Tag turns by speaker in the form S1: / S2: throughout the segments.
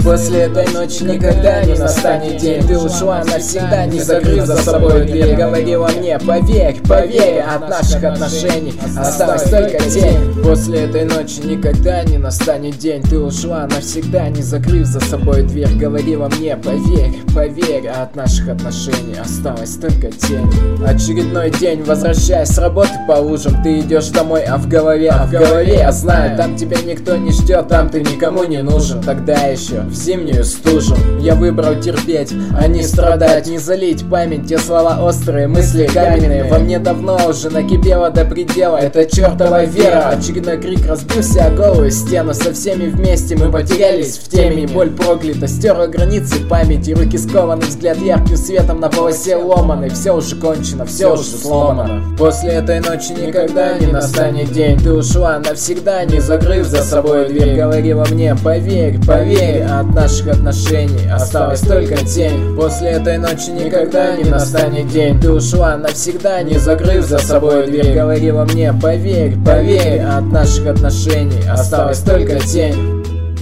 S1: После этой ночи никогда не настанет день. Ты ушла навсегда, не закрыв за собой дверь. Говорила мне, поверь, поверь, от наших отношений осталась только тень. После этой ночи никогда не настанет день. Ты ушла навсегда, не закрыв за собой дверь. Говорила мне, поверь, поверь, от наших отношений осталась только тень. Очередной день, возвращаясь с работы по ужам, ты идешь домой, а в голове я знаю, там тебя никто не ждет, там ты никому не нужен. Тогда еще в зимнюю стужу я выбрал терпеть, а не страдать, не залить память, те слова острые, мысли каменные. Во мне давно уже накипело до предела эта чертова вера. Очередной крик разбился о голую стену. Со всеми вместе мы потерялись в теме. Боль проклята, стерла границы памяти. Руки скованы, взгляд ярким светом на полосе ломаной. Все уже кончено, все уже сломано. После этой ночи никогда не настанет день. Ты ушла навсегда, не закрыв за собой дверь. Говорила мне, поверь, поверь, от наших отношений осталась только тень. После этой ночи никогда не настанет день. Ты ушла навсегда, не закрыв за собой дверь. Говорила мне, поверь, поверь, от наших отношений осталась только тень.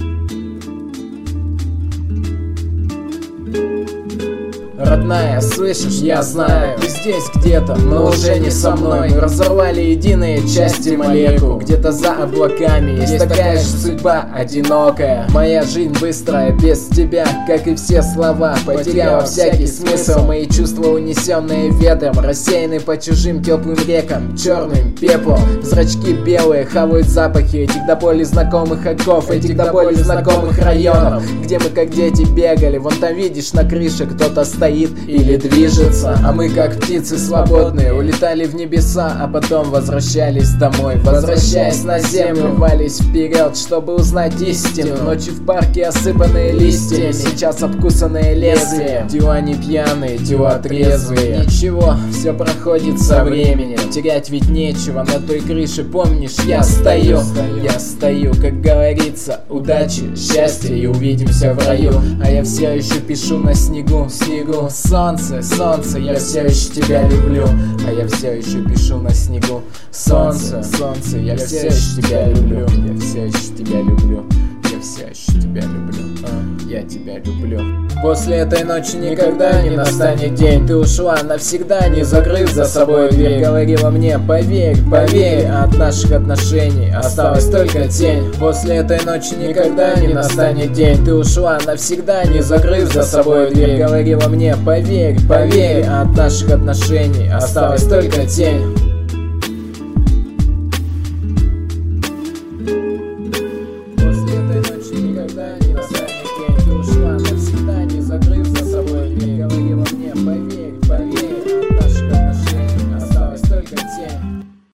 S1: Родная, слышишь, я знаю, ты здесь где-то, но уже не со мной. Мы разорвали единые части молекул. Где-то за облаками есть такая же судьба, одинокая. Моя жизнь быстрая, без тебя, как и все слова, потеряла всякий смысл. Мои чувства, унесенные ветром, рассеяны по чужим теплым рекам, черным пеплом. Зрачки белые, хавают запахи этих до боли знакомых оков, этих до боли знакомых районов, где мы как дети бегали. Вон там видишь, на крыше кто-то стоит или движется, а мы как птицы свободные улетали в небеса, а потом возвращались домой. Возвращаясь на землю, рвались вперед, чтобы узнать истину. Ночи в парке, осыпанные листьями, сейчас обкусанные лезвием. Дела не пьяные, дела трезвые. Ничего, все проходит со временем, терять ведь нечего. На той крыше, помнишь, я стою, как говорится, удачи, счастья и увидимся в раю. А я все еще пишу на снегу, солнце, солнце, я все еще тебя люблю. А я все еще пишу на снегу. Солнце, солнце, я все еще тебя люблю. Я все еще тебя люблю. Я все еще тебя люблю. Я тебя люблю. После этой ночи никогда не настанет день. Ты ушла навсегда, не закрыв за собой дверь. Говорила мне, поверь, поверь, от наших отношений осталась только тень. После этой ночи никогда не настанет день. Ты ушла навсегда, не закрыв за собой дверь. Говорила мне, поверь, поверь, от наших отношений осталась только тень.